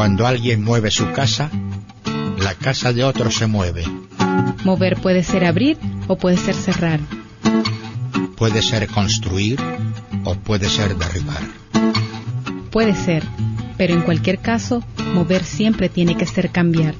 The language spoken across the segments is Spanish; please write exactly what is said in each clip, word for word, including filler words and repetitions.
Cuando alguien mueve su casa, la casa de otro se mueve. Mover puede ser abrir o puede ser cerrar. Puede ser construir o puede ser derribar. Puede ser, pero en cualquier caso, mover siempre tiene que ser cambiar.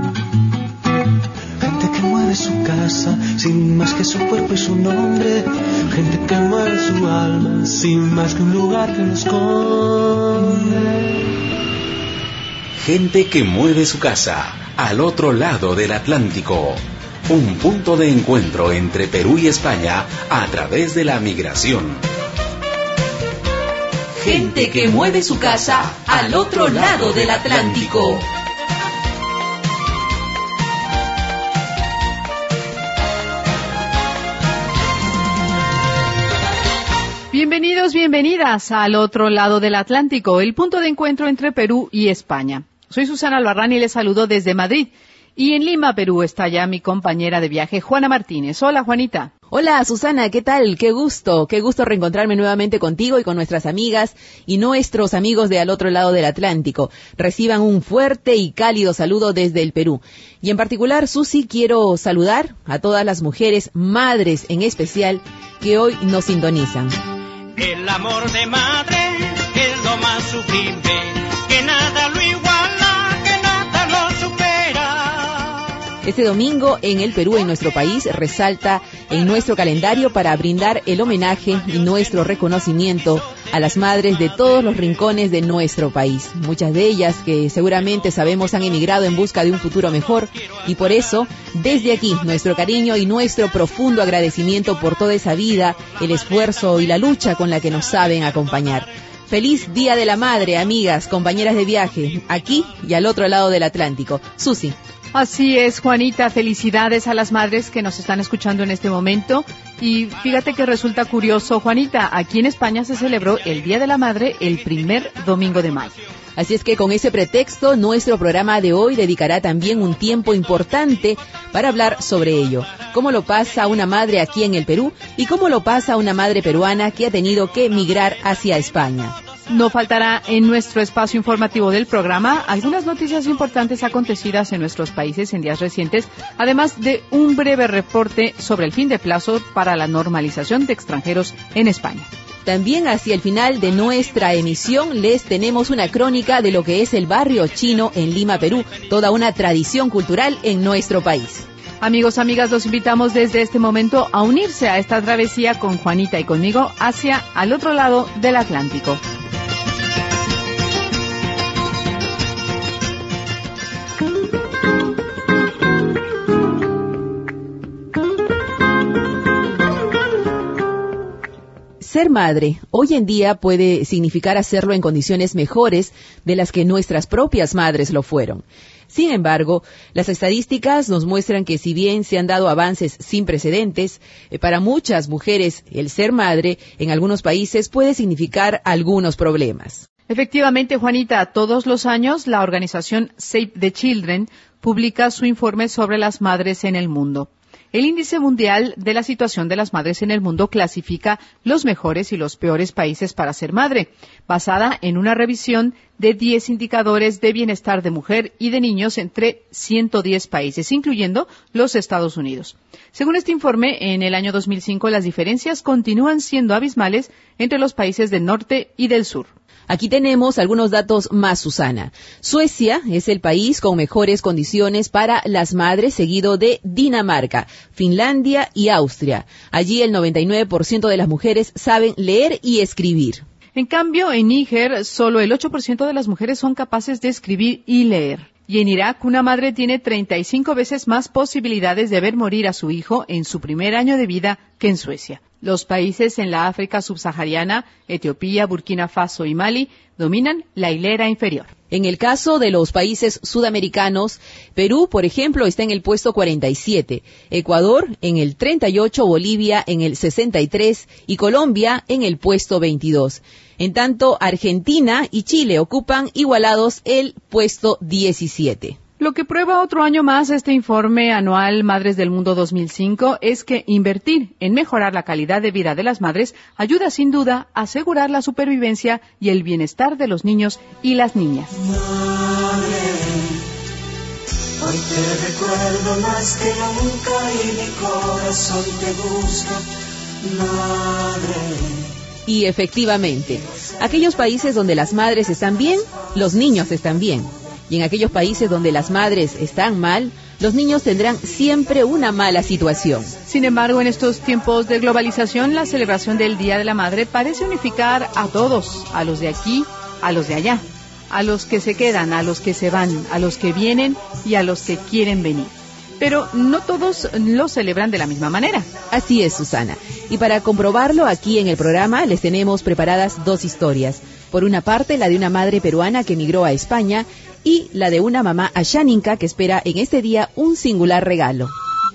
Gente que mueve su casa, sin más que su cuerpo y su nombre. Gente que mueve su alma, sin más que un lugar que los esconde. Gente que mueve su casa, al otro lado del Atlántico. Un punto de encuentro entre Perú y España a través de la migración. Gente que mueve su casa al otro lado del Atlántico. Bienvenidos, bienvenidas al otro lado del Atlántico, el punto de encuentro entre Perú y España. Soy Susana Albarrán y les saludo desde Madrid. Y en Lima, Perú, está ya mi compañera de viaje, Juana Martínez. Hola, Juanita. Hola, Susana, ¿qué tal? Qué gusto, qué gusto reencontrarme nuevamente contigo y con nuestras amigas y nuestros amigos de al otro lado del Atlántico. Reciban un fuerte y cálido saludo desde el Perú. Y en particular, Susi, quiero saludar a todas las mujeres, madres en especial, que hoy nos sintonizan. El amor de madre es lo más sublime, que nada lo iguala, que nada lo supera. Este domingo en el Perú, en nuestro país, resalta en nuestro calendario para brindar el homenaje y nuestro reconocimiento a las madres de todos los rincones de nuestro país. Muchas de ellas que seguramente sabemos han emigrado en busca de un futuro mejor y por eso, desde aquí, nuestro cariño y nuestro profundo agradecimiento por toda esa vida, el esfuerzo y la lucha con la que nos saben acompañar. Feliz Día de la Madre, amigas, compañeras de viaje, aquí y al otro lado del Atlántico. Susi. Así es, Juanita, felicidades a las madres que nos están escuchando en este momento. Y fíjate que resulta curioso, Juanita, aquí en España se celebró el Día de la Madre el primer domingo de mayo. Así es que con ese pretexto, nuestro programa de hoy dedicará también un tiempo importante para hablar sobre ello. Cómo lo pasa una madre aquí en el Perú y cómo lo pasa una madre peruana que ha tenido que emigrar hacia España. No faltará en nuestro espacio informativo del programa algunas noticias importantes acontecidas en nuestros países en días recientes, además de un breve reporte sobre el fin de plazo para la normalización de extranjeros en España. También hacia el final de nuestra emisión les tenemos una crónica de lo que es el barrio chino en Lima, Perú, toda una tradición cultural en nuestro país. Amigos, amigas, los invitamos desde este momento a unirse a esta travesía con Juanita y conmigo hacia al otro lado del Atlántico. Ser madre hoy en día puede significar hacerlo en condiciones mejores de las que nuestras propias madres lo fueron. Sin embargo, las estadísticas nos muestran que si bien se han dado avances sin precedentes, eh, para muchas mujeres el ser madre en algunos países puede significar algunos problemas. Efectivamente, Juanita, todos los años la organización Save the Children publica su informe sobre las madres en el mundo. El Índice Mundial de la Situación de las Madres en el Mundo clasifica los mejores y los peores países para ser madre, basada en una revisión de diez indicadores de bienestar de mujer y de niños entre ciento diez países, incluyendo los Estados Unidos. Según este informe, en el año dos mil cinco las diferencias continúan siendo abismales entre los países del norte y del sur. Aquí tenemos algunos datos más, Susana. Suecia es el país con mejores condiciones para las madres, seguido de Dinamarca, Finlandia y Austria. Allí el noventa y nueve por ciento de las mujeres saben leer y escribir. En cambio, en Níger, solo el ocho por ciento de las mujeres son capaces de escribir y leer. Y en Irak, una madre tiene treinta y cinco veces más posibilidades de ver morir a su hijo en su primer año de vida que en Suecia. Los países en la África subsahariana, Etiopía, Burkina Faso y Mali, dominan la hilera inferior. En el caso de los países sudamericanos, Perú, por ejemplo, está en el puesto cuarenta y siete, Ecuador en el treinta y ocho, Bolivia en el sesenta y tres y Colombia en el puesto veintidós. En tanto, Argentina y Chile ocupan igualados el puesto diecisiete. Lo que prueba otro año más este informe anual Madres del Mundo dos mil cinco es que invertir en mejorar la calidad de vida de las madres ayuda sin duda a asegurar la supervivencia y el bienestar de los niños y las niñas. Hoy te recuerdo más que nunca y mi corazón te busca, madre. Y efectivamente, aquellos países donde las madres están bien, los niños están bien. Y en aquellos países donde las madres están mal, los niños tendrán siempre una mala situación. Sin embargo, en estos tiempos de globalización, la celebración del Día de la Madre parece unificar a todos, a los de aquí, a los de allá, a los que se quedan, a los que se van, a los que vienen y a los que quieren venir. Pero no todos lo celebran de la misma manera. Así es, Susana. Y para comprobarlo, aquí en el programa les tenemos preparadas dos historias. Por una parte, la de una madre peruana que emigró a España y la de una mamá ayáninca que espera en este día un singular regalo.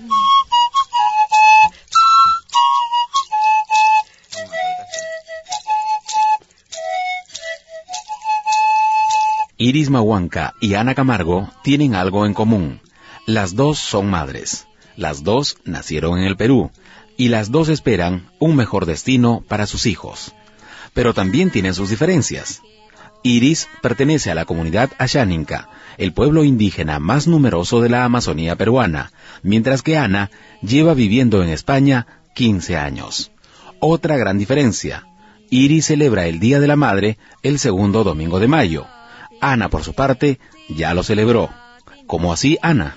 Iris Mahuanca y Ana Camargo tienen algo en común. Las dos son madres, las dos nacieron en el Perú y las dos esperan un mejor destino para sus hijos. Pero también tienen sus diferencias. Iris pertenece a la comunidad ayáninca, el pueblo indígena más numeroso de la Amazonía peruana, mientras que Ana lleva viviendo en España quince años. Otra gran diferencia: Iris celebra el Día de la Madre el segundo domingo de mayo. Ana, por su parte, ya lo celebró. ¿Cómo así, Ana?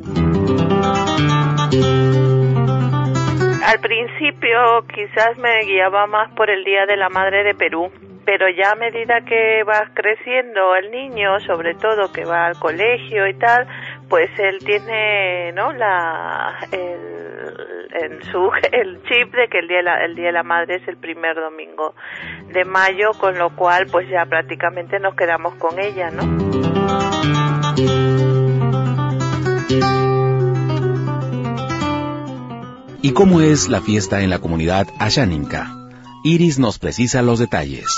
Al principio quizás me guiaba más por el Día de la Madre de Perú, pero ya a medida que vas creciendo el niño, sobre todo que va al colegio y tal, pues él tiene, ¿no?, la el, en su el chip de que el día de la, el día de la madre es el primer domingo de mayo, con lo cual pues ya prácticamente nos quedamos con ella, ¿no? ¿Y cómo es la fiesta en la comunidad ayáninca? Iris nos precisa los detalles.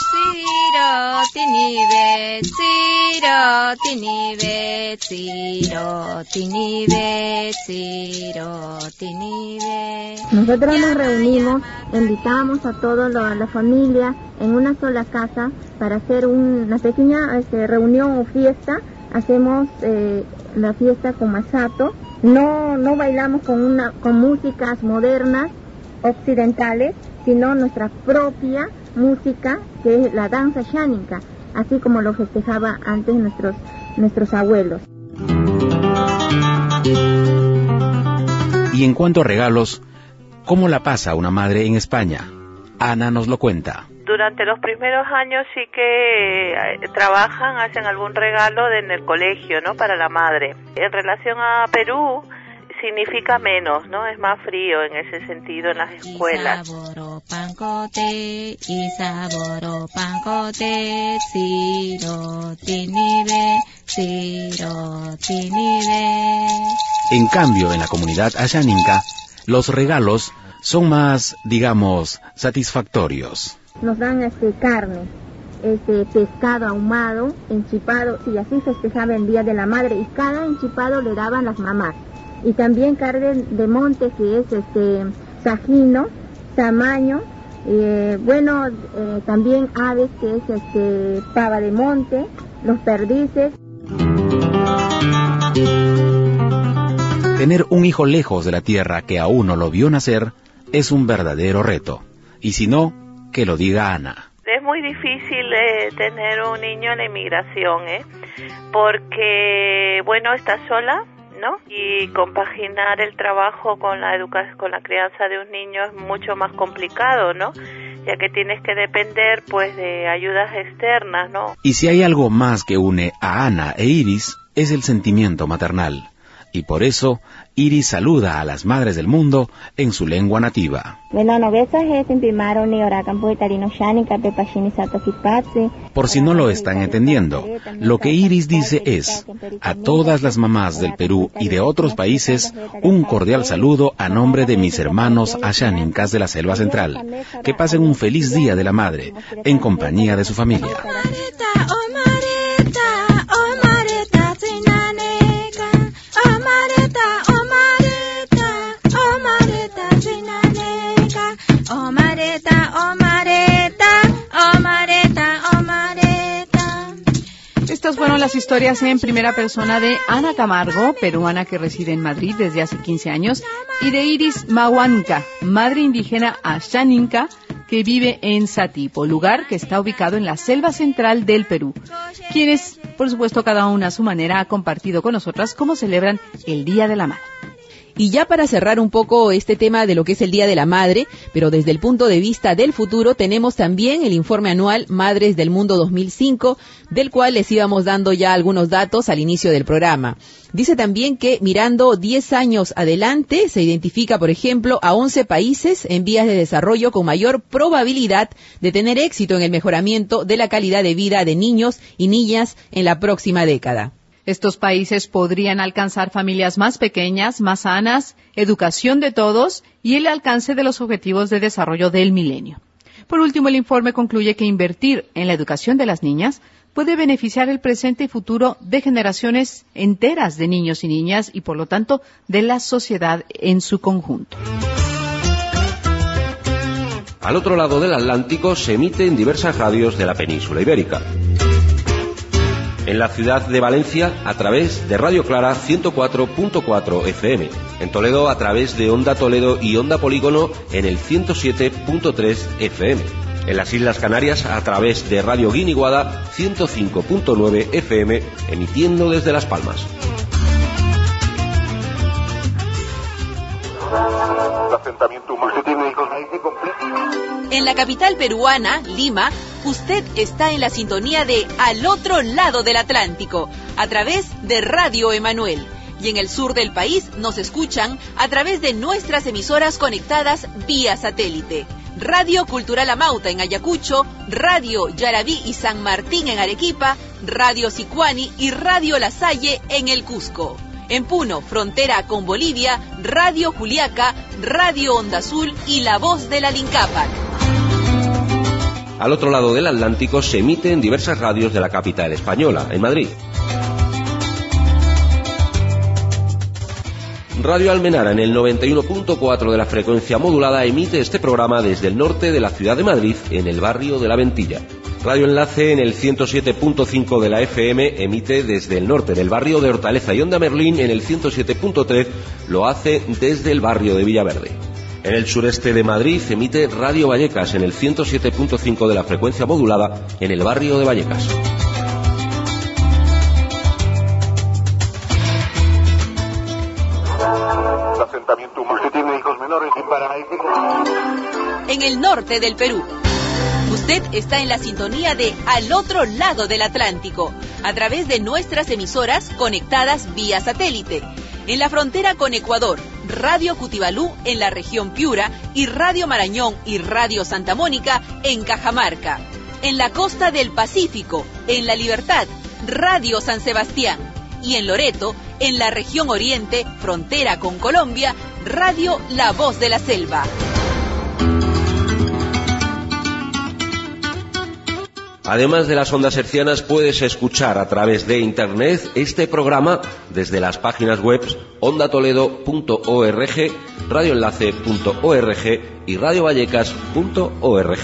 Nosotros nos reunimos, invitamos a toda la familia en una sola casa para hacer una pequeña este, reunión o fiesta. Hacemos eh, la fiesta con masato. No, no bailamos con una, con músicas modernas, occidentales, sino nuestra propia música, que es la danza ayáninca, así como lo festejaba antes nuestros, nuestros abuelos. Y en cuanto a regalos, ¿cómo la pasa una madre en España? Ana nos lo cuenta. Durante los primeros años sí que trabajan, hacen algún regalo en el colegio, ¿no?, para la madre. En relación a Perú, significa menos, ¿no? Es más frío en ese sentido en las escuelas. En cambio, en la comunidad ayáninca, los regalos son más, digamos, satisfactorios. Nos dan este carne, este pescado ahumado, enchipado, y así festejaba el Día de la Madre, y cada enchipado le daban las mamás. Y también carne de monte, que es este sajino, tamaño, eh, bueno, eh, también aves, que es este pava de monte, los perdices. Tener un hijo lejos de la tierra que aún no lo vio nacer es un verdadero reto. Y si no, que lo diga Ana. Es muy difícil eh, tener un niño en la inmigración, ¿eh? Porque, bueno, está sola, ¿no? Y compaginar el trabajo con la educación, con la crianza de un niño es mucho más complicado, ¿no? Ya que tienes que depender, pues, de ayudas externas, ¿no? Y si hay algo más que une a Ana e Iris, es el sentimiento maternal. Y por eso, Iris saluda a las madres del mundo en su lengua nativa. Por si no lo están entendiendo, lo que Iris dice es: a todas las mamás del Perú y de otros países, un cordial saludo a nombre de mis hermanos ayánincas de la Selva Central. Que pasen un feliz Día de la Madre, en compañía de su familia. Estas fueron las historias en primera persona de Ana Camargo, peruana que reside en Madrid desde hace quince años, y de Iris Mahuanca, madre indígena Ashaninka, que vive en Satipo, lugar que está ubicado en la selva central del Perú, quienes, por supuesto, cada una a su manera ha compartido con nosotras cómo celebran el Día de la Madre. Y ya para cerrar un poco este tema de lo que es el Día de la Madre, pero desde el punto de vista del futuro, tenemos también el informe anual Madres del Mundo dos mil cinco, del cual les íbamos dando ya algunos datos al inicio del programa. Dice también que mirando diez años adelante, se identifica, por ejemplo, a once países en vías de desarrollo con mayor probabilidad de tener éxito en el mejoramiento de la calidad de vida de niños y niñas en la próxima década. Estos países podrían alcanzar familias más pequeñas, más sanas, educación de todos y el alcance de los objetivos de desarrollo del milenio. Por último, el informe concluye que invertir en la educación de las niñas puede beneficiar el presente y futuro de generaciones enteras de niños y niñas y, por lo tanto, de la sociedad en su conjunto. Al otro lado del Atlántico se emite en diversas radios de la península ibérica. En la ciudad de Valencia a través de Radio Clara ciento cuatro punto cuatro F M, en Toledo a través de Onda Toledo y Onda Polígono en el ciento siete punto tres F M, en las Islas Canarias a través de Radio Guiniguada ciento cinco punto nueve F M, emitiendo desde Las Palmas. En la capital peruana, Lima, usted está en la sintonía de Al Otro Lado del Atlántico, a través de Radio Emanuel. Y en el sur del país nos escuchan a través de nuestras emisoras conectadas vía satélite. Radio Cultural Amauta en Ayacucho, Radio Yarabí y San Martín en Arequipa, Radio Sicuani y Radio La Salle en el Cusco. En Puno, frontera con Bolivia, Radio Juliaca, Radio Onda Azul y La Voz de la Lincápac. Al otro lado del Atlántico se emite en diversas radios de la capital española, en Madrid. Radio Almenara en el noventa y uno punto cuatro de la frecuencia modulada emite este programa desde el norte de la ciudad de Madrid, en el barrio de La Ventilla. Radio Enlace en el ciento siete punto cinco de la F M emite desde el norte del barrio de Hortaleza, y Onda Merlín en el ciento siete punto tres lo hace desde el barrio de Villaverde. En el sureste de Madrid emite Radio Vallecas en el ciento siete punto cinco de la frecuencia modulada en el barrio de Vallecas. ¿Usted tiene hijos menores y para en el norte del Perú? Usted está en la sintonía de Al Otro Lado del Atlántico, a través de nuestras emisoras conectadas vía satélite. En la frontera con Ecuador, Radio Cutibalú en la región Piura y Radio Marañón y Radio Santa Mónica en Cajamarca. En la costa del Pacífico, en La Libertad, Radio San Sebastián. Y en Loreto, en la región Oriente, frontera con Colombia, Radio La Voz de la Selva. Además de las ondas hercianas, puedes escuchar a través de internet este programa desde las páginas web onda toledo punto org, radioenlace punto org y radio vallecas punto org.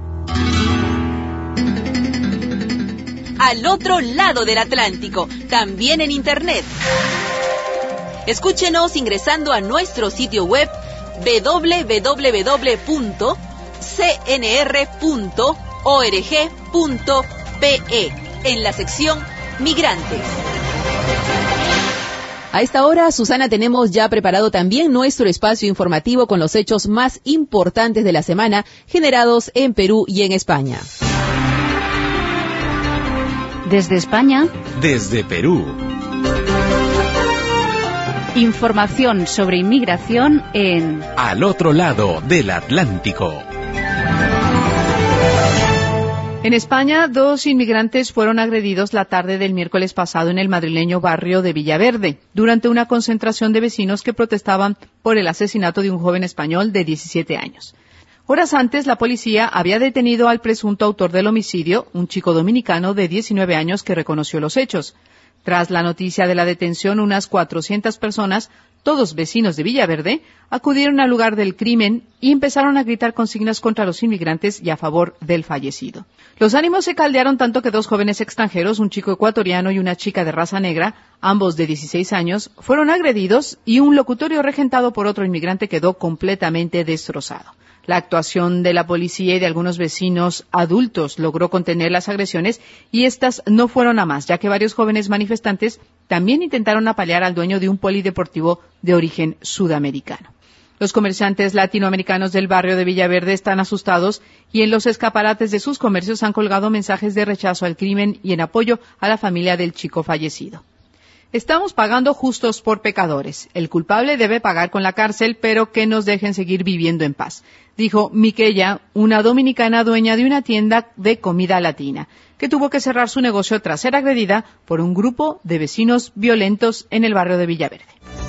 Al otro lado del Atlántico, también en internet. Escúchenos ingresando a nuestro sitio web doble u doble u doble u punto c n r punto org punto p e en la sección Migrantes. A esta hora, Susana, tenemos ya preparado también nuestro espacio informativo con los hechos más importantes de la semana generados en Perú y en España. Desde España. Desde Perú. Información sobre inmigración en Al Otro Lado del Atlántico. En España, dos inmigrantes fueron agredidos la tarde del miércoles pasado en el madrileño barrio de Villaverde, durante una concentración de vecinos que protestaban por el asesinato de un joven español de diecisiete años. Horas antes, la policía había detenido al presunto autor del homicidio, un chico dominicano de diecinueve años que reconoció los hechos. Tras la noticia de la detención, unas cuatrocientas personas, todos vecinos de Villaverde, acudieron al lugar del crimen y empezaron a gritar consignas contra los inmigrantes y a favor del fallecido. Los ánimos se caldearon tanto que dos jóvenes extranjeros, un chico ecuatoriano y una chica de raza negra, ambos de dieciséis años, fueron agredidos y un locutorio regentado por otro inmigrante quedó completamente destrozado. La actuación de la policía y de algunos vecinos adultos logró contener las agresiones y estas no fueron a más, ya que varios jóvenes manifestantes también intentaron apalear al dueño de un polideportivo de origen sudamericano. Los comerciantes latinoamericanos del barrio de Villaverde están asustados y en los escaparates de sus comercios han colgado mensajes de rechazo al crimen y en apoyo a la familia del chico fallecido. Estamos pagando justos por pecadores. El culpable debe pagar con la cárcel, pero que nos dejen seguir viviendo en paz, dijo Miquella, una dominicana dueña de una tienda de comida latina, que tuvo que cerrar su negocio tras ser agredida por un grupo de vecinos violentos en el barrio de Villaverde.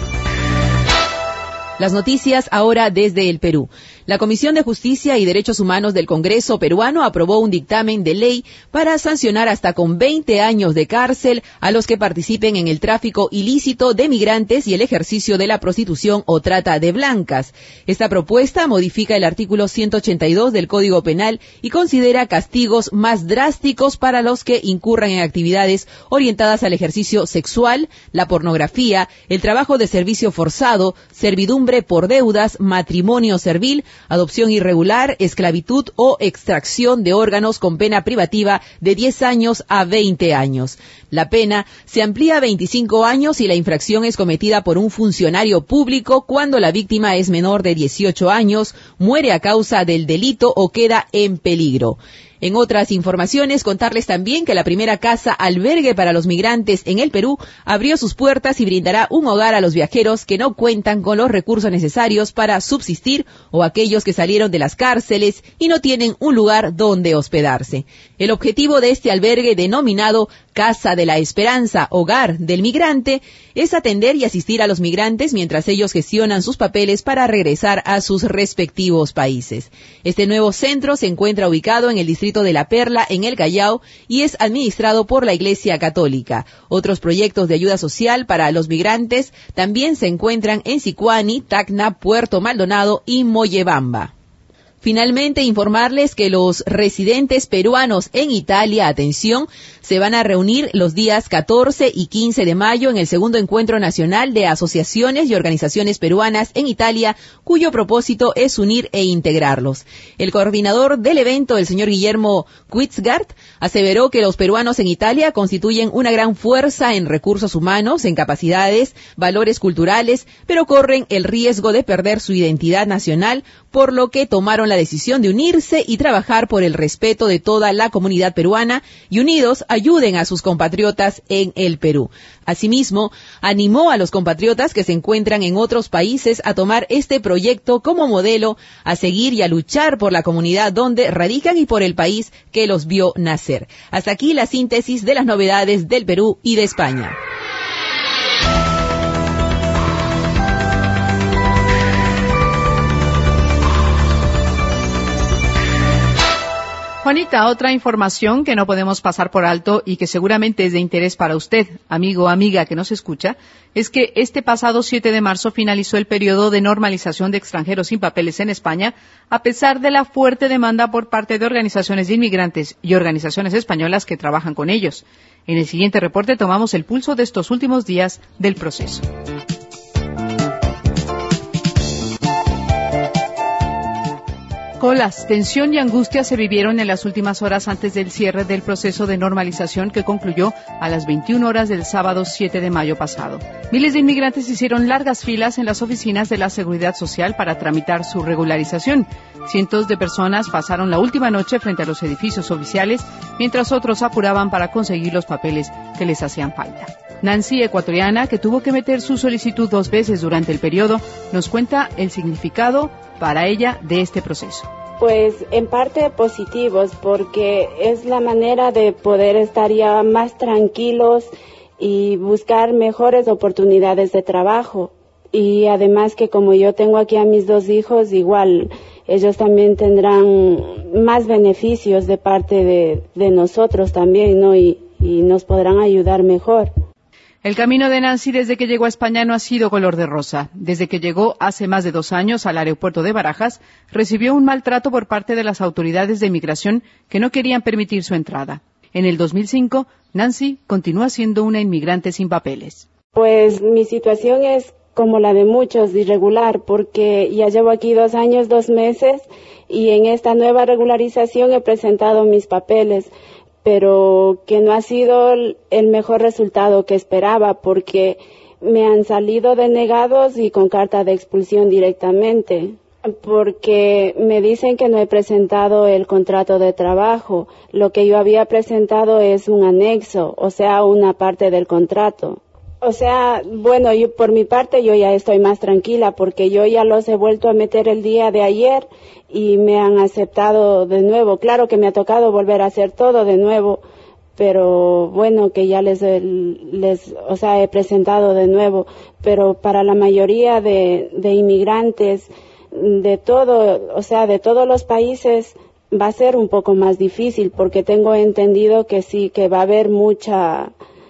Las noticias ahora desde el Perú. La Comisión de Justicia y Derechos Humanos del Congreso peruano aprobó un dictamen de ley para sancionar hasta con veinte años de cárcel a los que participen en el tráfico ilícito de migrantes y el ejercicio de la prostitución o trata de blancas. Esta propuesta modifica el artículo ciento ochenta y dos del Código Penal y considera castigos más drásticos para los que incurran en actividades orientadas al ejercicio sexual, la pornografía, el trabajo de servicio forzado, servidumbre por deudas, matrimonio servil, adopción irregular, esclavitud o extracción de órganos con pena privativa de diez años a veinte años. La pena se amplía a veinticinco años si la infracción es cometida por un funcionario público cuando la víctima es menor de dieciocho años, muere a causa del delito o queda en peligro. En otras informaciones, contarles también que la primera casa albergue para los migrantes en el Perú abrió sus puertas y brindará un hogar a los viajeros que no cuentan con los recursos necesarios para subsistir o aquellos que salieron de las cárceles y no tienen un lugar donde hospedarse. El objetivo de este albergue denominado Casa de la Esperanza, Hogar del Migrante, es atender y asistir a los migrantes mientras ellos gestionan sus papeles para regresar a sus respectivos países. Este nuevo centro se encuentra ubicado en el distrito de La Perla, en el Callao, y es administrado por la Iglesia Católica. Otros proyectos de ayuda social para los migrantes también se encuentran en Sicuani, Tacna, Puerto Maldonado y Mollebamba. Finalmente, informarles que los residentes peruanos en Italia, atención, se van a reunir los días catorce y quince de mayo en el segundo encuentro nacional de asociaciones y organizaciones peruanas en Italia, cuyo propósito es unir e integrarlos. El coordinador del evento, el señor Guillermo Quitzgart, aseveró que los peruanos en Italia constituyen una gran fuerza en recursos humanos, en capacidades, valores culturales, pero corren el riesgo de perder su identidad nacional, por lo que tomaron la decisión de unirse y trabajar por el respeto de toda la comunidad peruana y unidos ayuden a sus compatriotas en el Perú. Asimismo, animó a los compatriotas que se encuentran en otros países a tomar este proyecto como modelo, a seguir y a luchar por la comunidad donde radican y por el país que los vio nacer. Hasta aquí la síntesis de las novedades del Perú y de España. Juanita, otra información que no podemos pasar por alto y que seguramente es de interés para usted, amigo o amiga que nos escucha, es que este pasado siete de marzo finalizó el periodo de normalización de extranjeros sin papeles en España, a pesar de la fuerte demanda por parte de organizaciones de inmigrantes y organizaciones españolas que trabajan con ellos. En el siguiente reporte tomamos el pulso de estos últimos días del proceso. Colas, tensión y angustia se vivieron en las últimas horas antes del cierre del proceso de normalización que concluyó a las veintiuna horas del sábado siete de mayo pasado. Miles de inmigrantes hicieron largas filas en las oficinas de la Seguridad Social para tramitar su regularización. Cientos de personas pasaron la última noche frente a los edificios oficiales, mientras otros apuraban para conseguir los papeles que les hacían falta. Nancy, ecuatoriana, que tuvo que meter su solicitud dos veces durante el periodo, nos cuenta el significado para ella de este proceso. Pues en parte positivos, porque es la manera de poder estar ya más tranquilos y buscar mejores oportunidades de trabajo. Y además que como yo tengo aquí a mis dos hijos, igual ellos también tendrán más beneficios de parte de, de nosotros también, ¿no? Y, y nos podrán ayudar mejor. El camino de Nancy desde que llegó a España no ha sido color de rosa. Desde que llegó hace más de dos años al aeropuerto de Barajas, recibió un maltrato por parte de las autoridades de inmigración que no querían permitir su entrada. En el dos mil cinco, Nancy continúa siendo una inmigrante sin papeles. Pues mi situación es como la de muchos, irregular, porque ya llevo aquí dos años, dos meses, y en esta nueva regularización he presentado mis papeles, pero que no ha sido el mejor resultado que esperaba, porque me han salido denegados y con carta de expulsión directamente, porque me dicen que no he presentado el contrato de trabajo. Lo que yo había presentado es un anexo, o sea, una parte del contrato. O sea, bueno, yo por mi parte yo ya estoy más tranquila porque yo ya los he vuelto a meter el día de ayer y me han aceptado de nuevo. Claro que me ha tocado volver a hacer todo de nuevo, pero bueno, que ya les, les o sea, he presentado de nuevo. Pero para la mayoría de, de inmigrantes de todo, o sea, de todos los países va a ser un poco más difícil porque tengo entendido que sí, que va a haber mucha...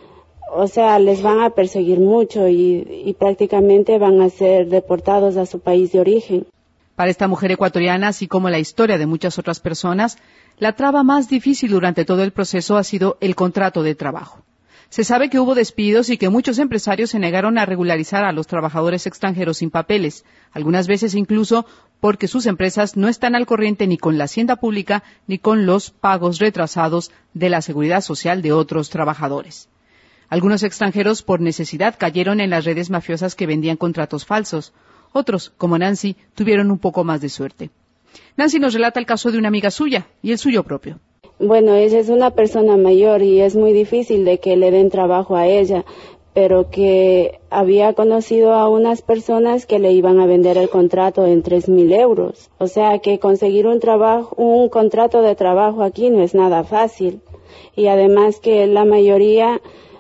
O sea, les van a perseguir mucho y, y prácticamente van a ser deportados a su país de origen. Para esta mujer ecuatoriana, así como la historia de muchas otras personas, la traba más difícil durante todo el proceso ha sido el contrato de trabajo. Se sabe que hubo despidos y que muchos empresarios se negaron a regularizar a los trabajadores extranjeros sin papeles, algunas veces incluso porque sus empresas no están al corriente ni con la hacienda pública ni con los pagos retrasados de la seguridad social de otros trabajadores. Algunos extranjeros, por necesidad, cayeron en las redes mafiosas que vendían contratos falsos. Otros, como Nancy, tuvieron un poco más de suerte. Nancy nos relata el caso de una amiga suya y el suyo propio. Bueno, ella es una persona mayor y es muy difícil de que le den trabajo a ella, pero que había conocido a unas personas que le iban a vender el contrato en tres mil euros. O sea, que conseguir un trabajo, un contrato de trabajo aquí no es nada fácil. Y además que la mayoría...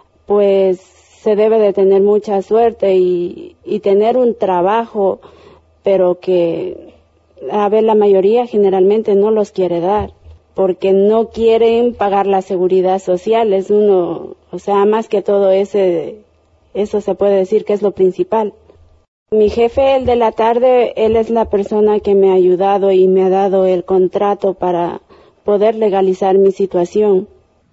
pues se debe de tener mucha suerte y, y tener un trabajo, pero que, a ver, la mayoría generalmente no los quiere dar, porque no quieren pagar la seguridad social, es uno, o sea, más que todo ese, eso se puede decir que es lo principal. Mi jefe, el de la tarde, él es la persona que me ha ayudado y me ha dado el contrato para poder legalizar mi situación.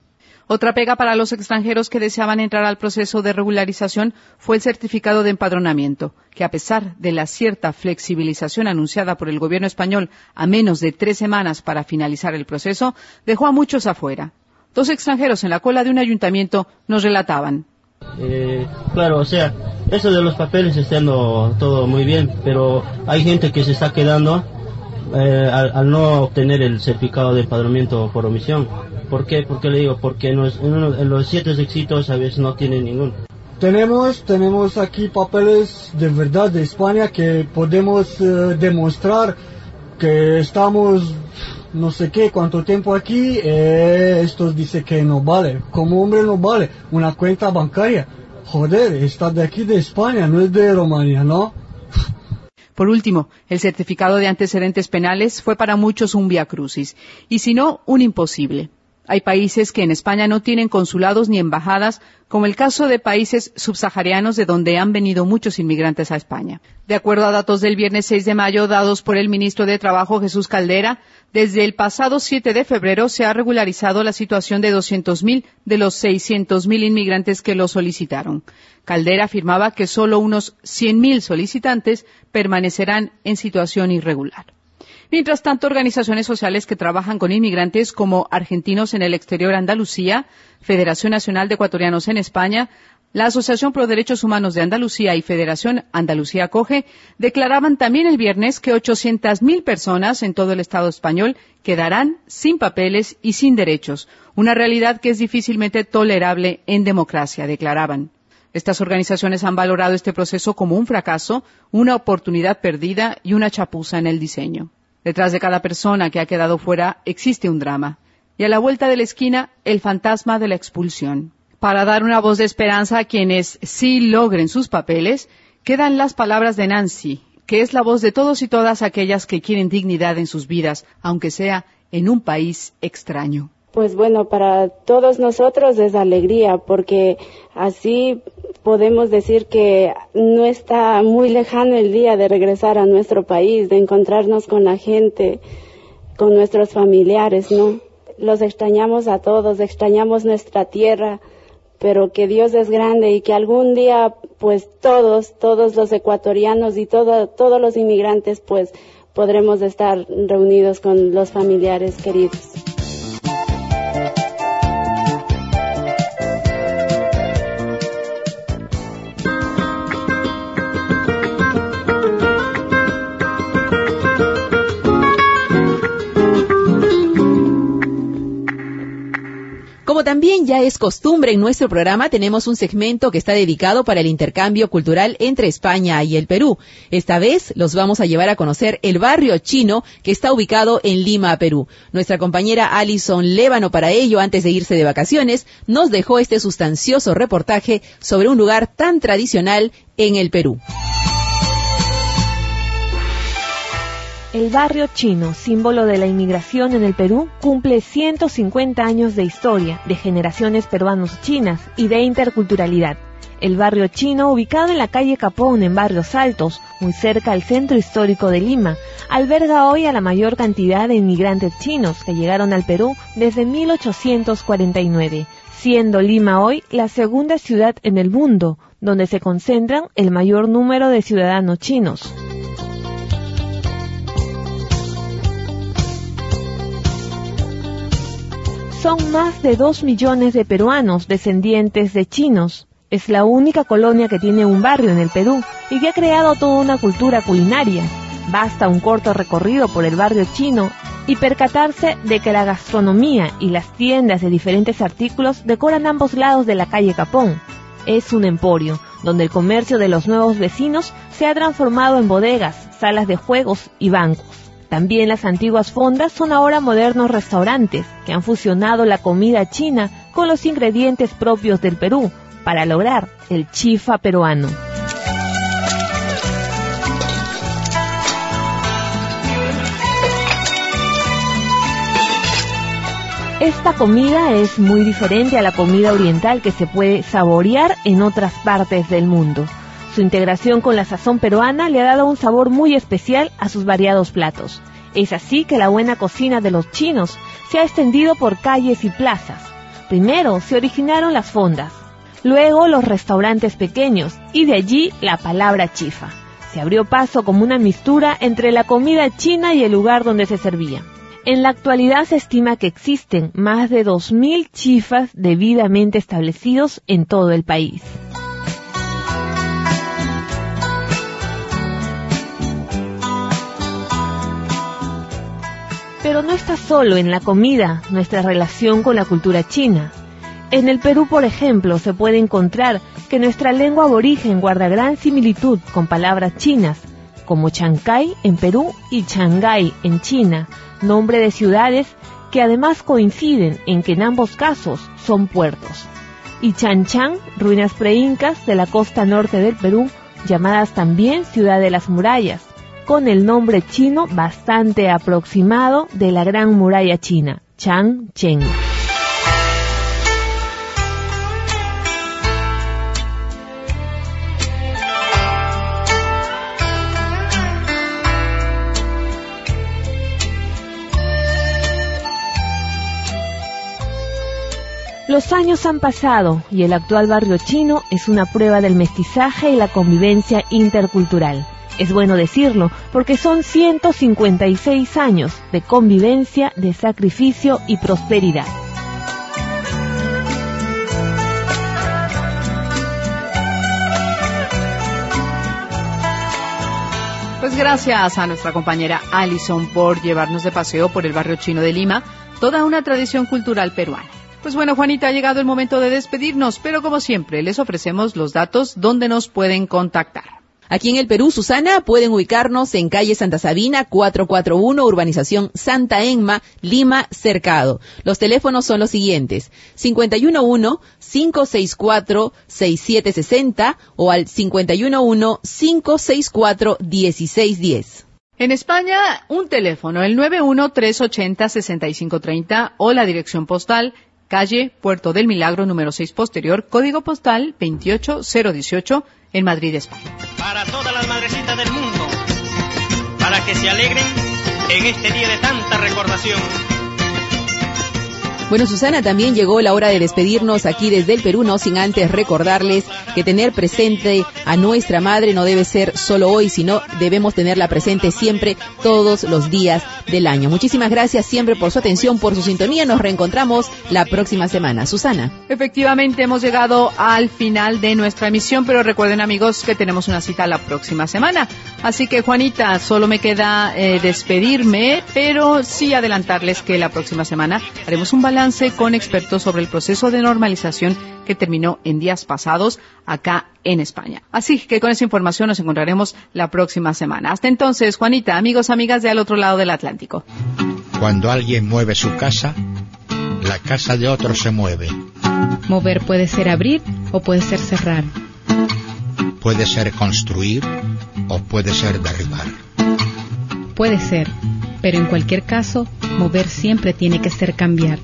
Otra pega para los extranjeros que deseaban entrar al proceso de regularización fue el certificado de empadronamiento, que a pesar de la cierta flexibilización anunciada por el gobierno español a menos de tres semanas para finalizar el proceso, dejó a muchos afuera. Dos extranjeros en la cola de un ayuntamiento nos relataban. Eh, claro, o sea, eso de los papeles está yendo todo muy bien, pero hay gente que se está quedando eh, al, al no obtener el certificado de empadronamiento por omisión. ¿Por qué? ¿Por qué le digo? Porque en los, en los siete éxitos a veces no tienen ninguno. Tenemos, tenemos aquí papeles de verdad de España que podemos eh, demostrar que estamos no sé qué, cuánto tiempo aquí, eh, esto dice que no vale. Como hombre no vale. Una cuenta bancaria. Joder, está de aquí de España, no es de Rumanía, ¿no? Por último, el certificado de antecedentes penales fue para muchos un viacrucis, y si no, un imposible. Hay países que en España no tienen consulados ni embajadas, como el caso de países subsaharianos de donde han venido muchos inmigrantes a España. De acuerdo a datos del viernes seis de mayo dados por el ministro de Trabajo, Jesús Caldera, desde el pasado siete de febrero se ha regularizado la situación de doscientos mil de los seiscientos mil inmigrantes que lo solicitaron. Caldera afirmaba que solo unos cien mil solicitantes permanecerán en situación irregular. Mientras tanto, organizaciones sociales que trabajan con inmigrantes como Argentinos en el Exterior Andalucía, Federación Nacional de Ecuatorianos en España, la Asociación Pro Derechos Humanos de Andalucía y Federación Andalucía Acoge declaraban también el viernes que ochocientas mil personas en todo el Estado español quedarán sin papeles y sin derechos, una realidad que es difícilmente tolerable en democracia, declaraban. Estas organizaciones han valorado este proceso como un fracaso, una oportunidad perdida y una chapuza en el diseño. Detrás de cada persona que ha quedado fuera existe un drama. Y a la vuelta de la esquina, el fantasma de la expulsión. Para dar una voz de esperanza a quienes sí logren sus papeles, quedan las palabras de Nancy, que es la voz de todos y todas aquellas que quieren dignidad en sus vidas, aunque sea en un país extraño. Pues bueno, para todos nosotros es alegría, porque así podemos decir que no está muy lejano el día de regresar a nuestro país, de encontrarnos con la gente, con nuestros familiares, ¿no? Los extrañamos a todos, extrañamos nuestra tierra, pero que Dios es grande y que algún día, pues todos, todos los ecuatorianos y todo, todos los inmigrantes, pues podremos estar reunidos con los familiares queridos. Como también ya es costumbre en nuestro programa, tenemos un segmento que está dedicado para el intercambio cultural entre España y el Perú. Esta vez los vamos a llevar a conocer el barrio chino que está ubicado en Lima, Perú. Nuestra compañera Alison Lévano, para ello, antes de irse de vacaciones, nos dejó este sustancioso reportaje sobre un lugar tan tradicional en el Perú. El barrio chino, símbolo de la inmigración en el Perú, cumple ciento cincuenta años de historia, de generaciones peruanos-chinas y de interculturalidad. El barrio chino, ubicado en la calle Capón, en Barrios Altos, muy cerca al centro histórico de Lima, alberga hoy a la mayor cantidad de inmigrantes chinos que llegaron al Perú desde mil ochocientos cuarenta y nueve, siendo Lima hoy la segunda ciudad en el mundo, donde se concentran el mayor número de ciudadanos chinos. Son más de dos millones de peruanos descendientes de chinos. Es la única colonia que tiene un barrio en el Perú y que ha creado toda una cultura culinaria. Basta un corto recorrido por el barrio chino y percatarse de que la gastronomía y las tiendas de diferentes artículos decoran ambos lados de la calle Capón. Es un emporio, donde el comercio de los nuevos vecinos se ha transformado en bodegas, salas de juegos y bancos. También las antiguas fondas son ahora modernos restaurantes que han fusionado la comida china con los ingredientes propios del Perú para lograr el chifa peruano. Esta comida es muy diferente a la comida oriental que se puede saborear en otras partes del mundo. Su integración con la sazón peruana le ha dado un sabor muy especial a sus variados platos. Es así que la buena cocina de los chinos se ha extendido por calles y plazas. Primero se originaron las fondas, luego los restaurantes pequeños y de allí la palabra chifa. Se abrió paso como una mixtura entre la comida china y el lugar donde se servía. En la actualidad se estima que existen más de dos mil chifas debidamente establecidos en todo el país. Pero no está solo en la comida nuestra relación con la cultura china. En el Perú, por ejemplo, se puede encontrar que nuestra lengua aborigen guarda gran similitud con palabras chinas, como Chancay en Perú y Shanghái en China, nombre de ciudades que además coinciden en que en ambos casos son puertos. Y Chanchan, ruinas preincas de la costa norte del Perú, llamadas también Ciudad de las Murallas, con el nombre chino bastante aproximado de la Gran Muralla China, Changcheng. Los años han pasado y el actual barrio chino es una prueba del mestizaje y la convivencia intercultural. Es bueno decirlo, porque son ciento cincuenta y seis años de convivencia, de sacrificio y prosperidad. Pues gracias a nuestra compañera Alison por llevarnos de paseo por el barrio chino de Lima, toda una tradición cultural peruana. Pues bueno, Juanita, ha llegado el momento de despedirnos, pero como siempre les ofrecemos los datos donde nos pueden contactar. Aquí en el Perú, Susana, pueden ubicarnos en calle Santa Sabina, cuatrocientos cuarenta y uno, urbanización Santa Enma, Lima, Cercado. Los teléfonos son los siguientes: cincuenta y uno uno, cinco seis cuatro, seis siete seis cero o al cincuenta y uno uno, cinco seis cuatro, dieciséis diez. En España, un teléfono, el nueve uno, tres ochenta, sesenta y cinco treinta o la dirección postal calle Puerto del Milagro número seis posterior, código postal veintiocho mil dieciocho, en Madrid, España. Para todas las madrecitas del mundo, para que se alegren en este día de tanta recordación. Bueno, Susana, también llegó la hora de despedirnos aquí desde el Perú, no sin antes recordarles que tener presente a nuestra madre no debe ser solo hoy, sino debemos tenerla presente siempre, todos los días del año. Muchísimas gracias siempre por su atención, por su sintonía. Nos reencontramos la próxima semana. Susana. Efectivamente, hemos llegado al final de nuestra emisión, pero recuerden, amigos, que tenemos una cita la próxima semana. Así que, Juanita, solo me queda eh, despedirme, pero sí adelantarles que la próxima semana haremos un balance con expertos sobre el proceso de normalización que terminó en días pasados acá en España. Así que con esa información nos encontraremos la próxima semana. Hasta entonces, Juanita, amigos, amigas de al otro lado del Atlántico. Cuando alguien mueve su casa, la casa de otro se mueve. Mover puede ser abrir o puede ser cerrar. Puede ser construir o puede ser derribar. Puede ser, pero en cualquier caso, mover siempre tiene que ser cambiar.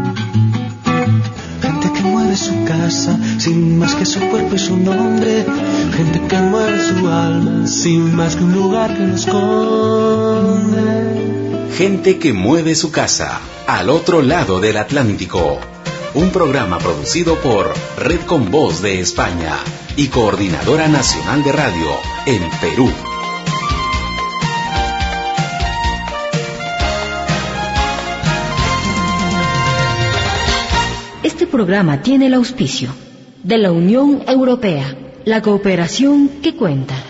Gente que mueve su casa sin más que su cuerpo y su nombre. Gente que mueve su alma sin más que un lugar que lo esconde. Gente que mueve su casa al otro lado del Atlántico. Un programa producido por Red con Voz de España y Coordinadora Nacional de Radio en Perú. Este programa tiene el auspicio de la Unión Europea, la cooperación que cuenta.